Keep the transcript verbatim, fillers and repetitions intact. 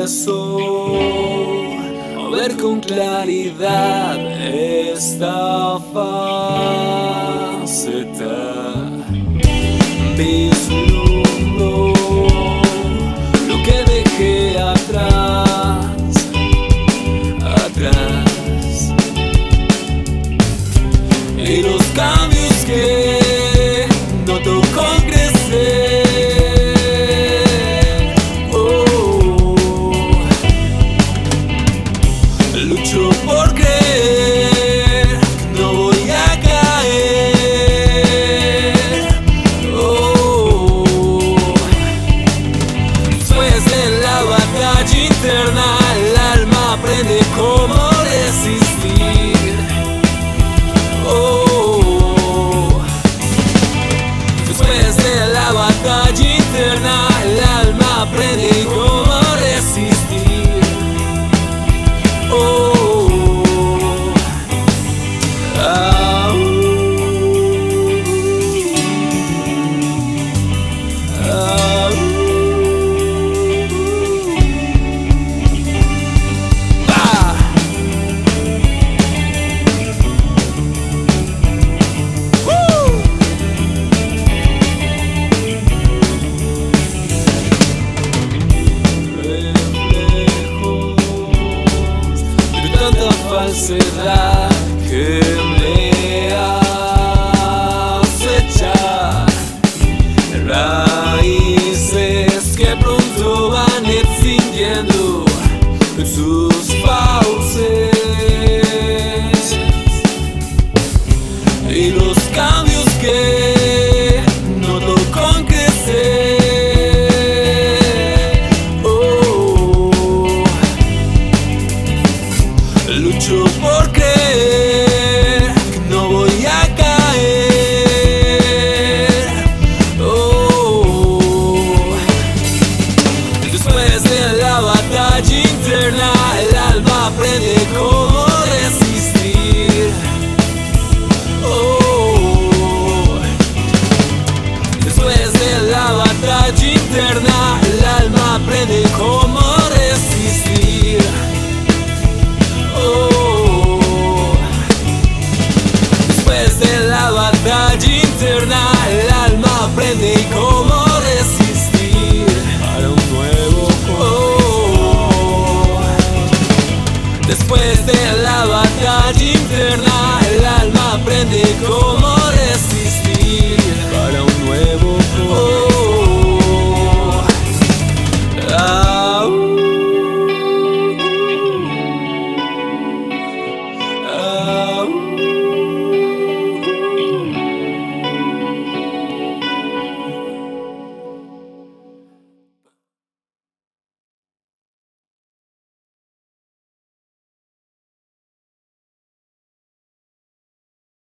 empezó a ver con claridad esta faceta. Vislumbro lo que dejé atrás, atrás, y los cambios que noto con crecer. Lucho por creer que no voy a caer. Oh, después de la batalla interna, el alma aprende cómo resistir. Oh, después de la batalla interna, el alma aprende cómo resistir. Oh, ah, uh, ah, uh, ah. Woo. Reflejos de tanta falsedad que me acechan, raíces que pronto van extinguiendo sus fauces, y los cambios que noto con crecer. Oh, lucho por creer que no voy a caer. Oh, después de la batalla interna, el alma aprende cómo resistir. Oh, después de la batalla interna, el alma aprende cómo resistir. Oh, después de la batalla interna, el alma aprende cómo